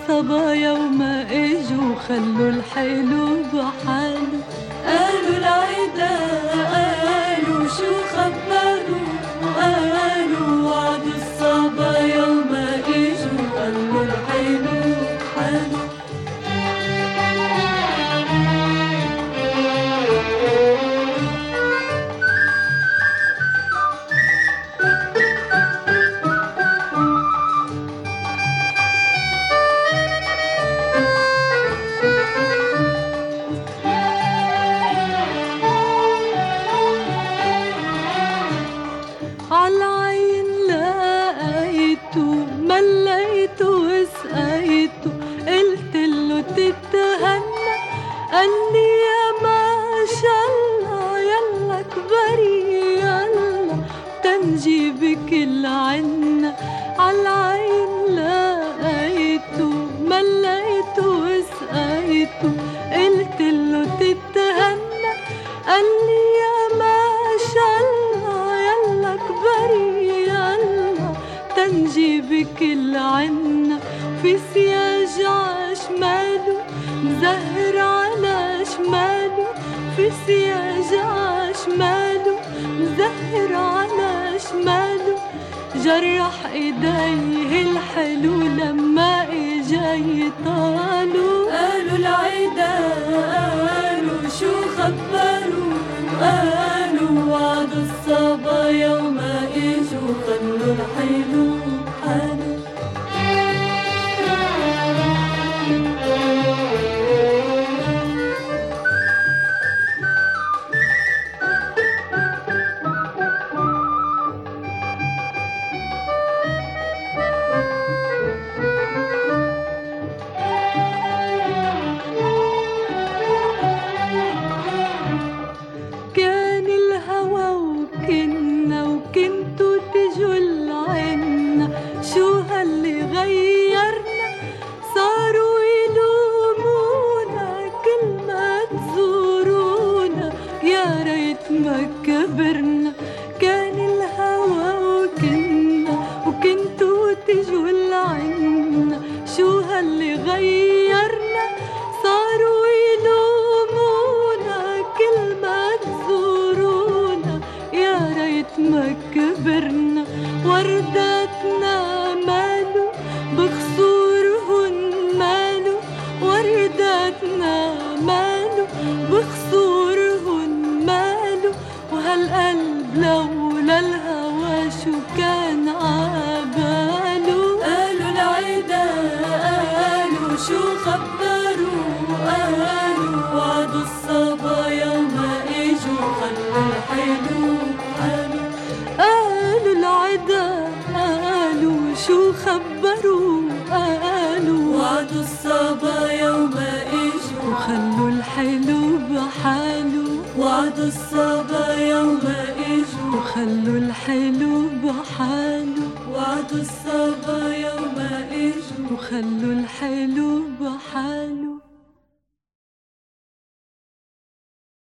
الصبايا وما اجوا خلوا الحلو بحاله. قالوا العدا قالوا شو خبروا، قالوا وعدوا الصبايا وما اجوا خلوا الحلو بحاله. عالعين لقيته مليته وسقيته، قلتله تتهنى قالي يا ما شاء الله يلا كبري يلا تنجيبك العنا. عالعين لقيته مليته وسقيته، قلتله تتهنى قالي يا ما شاء الله يلا كبري يلا تنجيبك العنا. في سياج عشماله مزهر على شماله، في سياج عشماله مزهر على شماله، جرح ايديه الحلو لما اجا يطالوا. قالوا العدا قالوا شو خبروا، قالوا وعدوا الصبايا وما اجوا خلوا الحلو بحاله. كان الهوى وكنا وكنتوا تجوا العنا، شو هاللي غيرنا صاروا يلومونا كل ما تزورونا يا ريت ما كبرنا. كان الهوى وكنا وكنتوا تجوا العنا، شو هاللي غيرنا صاروا يلومونا كل ما تزورونا يا ريت ما كبرنا. ورداتنا مالو بخصورهن مالو، ورداتنا مالو بخصورهن مالو، وهالقلب لولا الهوى شو كان عباله. قالوا العدا قالوا شو خبروا، قالوا وعدوا الصبايا وما اجوا خلوا الحلو بحاله. قالوا العدا قالوا شو خبروا، قالوا وعدوا الصبايا وما اجوا خلوا الحلو بحاله. وعدوا الصبايا وما اجوا خلوا الحلو بحاله. وعدوا الصبايا وما اجوا خلوا الحلو بحاله.